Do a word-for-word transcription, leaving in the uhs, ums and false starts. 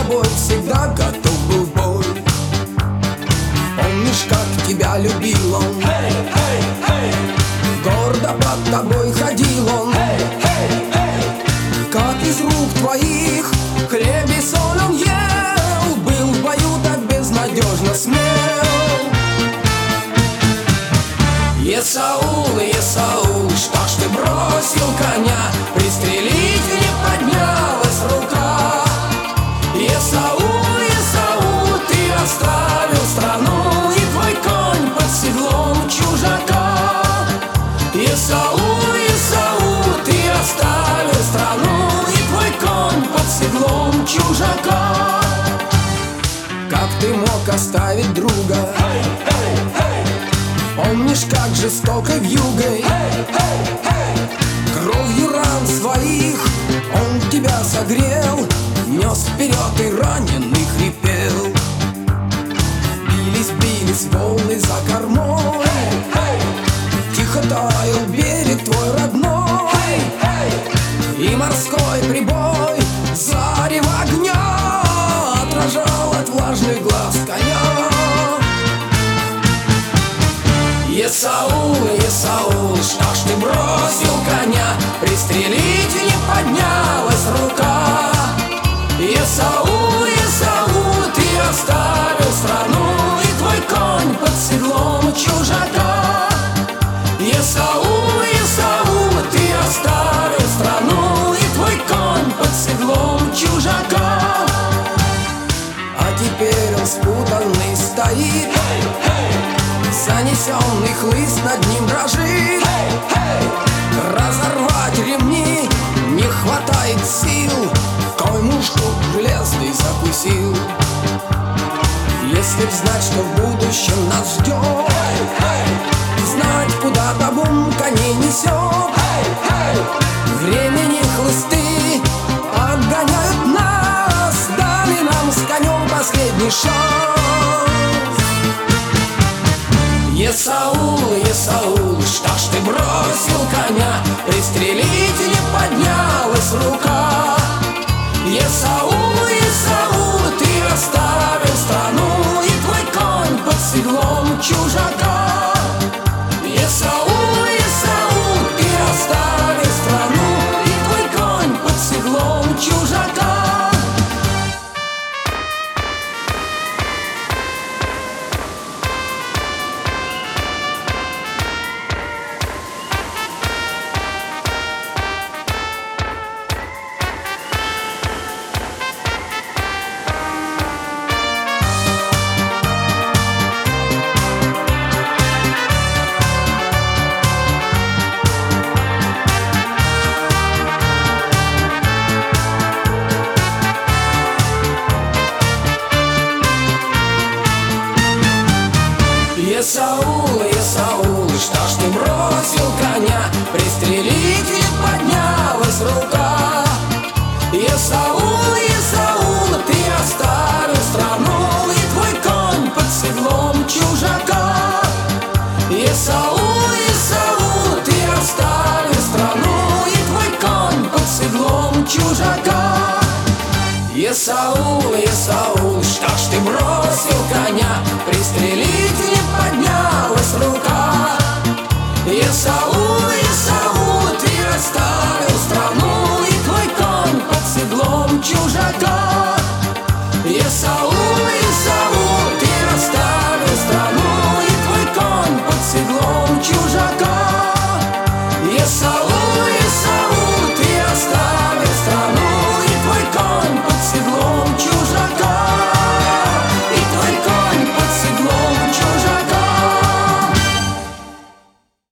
тобой всегда готов был в бой. Помнишь, как тебя любил он? Hey, hey, hey. Гордо под тобой ходил он. Hey, hey, hey. Как из рук твоих хлеб и соль он ел, был в бою так безнадежно смел. Есаул, Есаул, что ж ты бросил коня? Пристрелить не поднялась рука. Есаул, Есаул, ты оставил страну, и твой конь под седлом чужака. Есаул, Есаул, ты оставил страну, и твой конь под седлом чужака. Как ты мог оставить друга? Hey, hey, hey. Помнишь, как жестоко вьюгой, Hey, hey, hey. кровью ран своих он тебя согрел, нес вперед и раненый хрипел. Бились, бились волны за кормой, Hey, hey. тихо таял берег твой родной. Hey, hey. И морской прибой зарево огня отражал от влажных глаз коня. Есаул, Есаул, что ж ты бросил коня? Пристрелить не поднялась рука. Есаул, Есаул, ты оставил страну, и твой конь под седлом чужака. Есаул, Есаул, ты оставил страну, и твой конь под седлом чужака. А теперь он спутанный стоит, Hey, hey. занесенный хлыст над ним дрожит. Hey, hey. Разорвать ремни не хватает сил, твой мушку железный закусил. Если б знать, что в будущем нас ждет, Hey, hey. знать, куда табун коней несет. Hey, hey. Времени хлысты отгоняют нас, дали нам с конем последний шанс. Есаул, Есаул, что ж ты бросил коня? Пристрелить не поднялась рука. Есаул, Есаул, ты оставил страну, и твой конь под седлом чужака. Есаул, Есаул, ты оставил страну, и твой конь под седлом чужака. Есаул, Есаул, что ж ты бросил коня? Пристрелить не поднялась рука. Есаул, Есаул, ты оставил страну, и твой конь под седлом чужака. Есаул, Есаул, ты оставил страну, и твой конь под седлом чужака. Есаул, Есаул, что ж ты бросил коня? Пристрелить не поднялась рука. Есаул,